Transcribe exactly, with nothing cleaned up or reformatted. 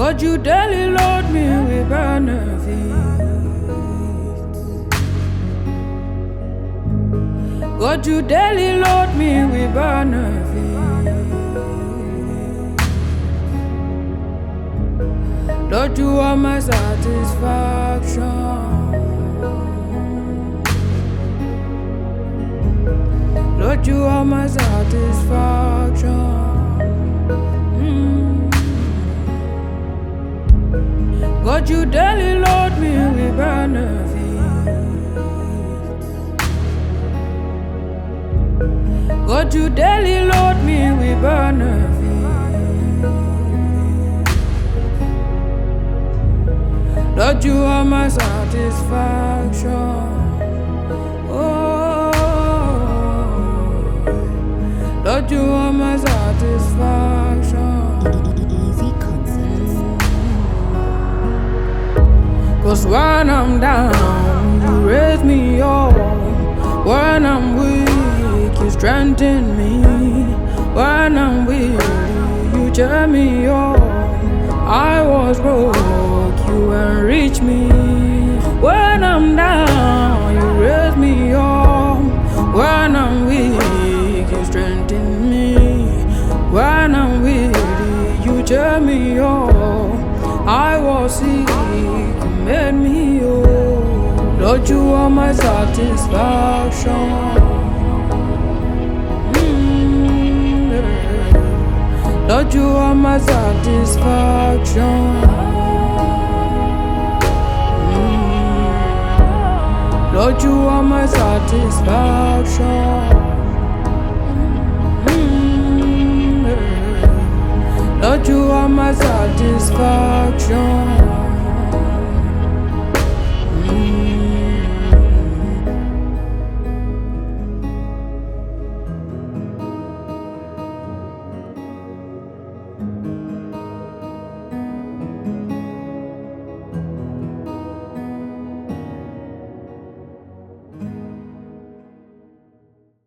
God, you daily load me with benefits. God, you daily load me with benefits. Lord, you are my satisfaction. Lord, you are my satisfaction. Mm. God, you daily load me with benefits. God, you daily load me with benefits. Lord, you are my satisfaction. Oh, Lord, you are my satisfaction. Easy concepts. Cause when I'm down, you raise me up. When I'm weak, you strengthen me. When I'm weak, you cheer me up. I was broke, you enrich me. When I'm down, you raise me up. When I'm weak, you strengthen me. When I'm weak, you cheer me up. I was sick, you made me whole. Lord, you are my satisfaction. Mm, yeah. Lord, you are my satisfaction. Mm. Lord, you are my satisfaction. Mm, yeah. Lord, you are my satisfaction.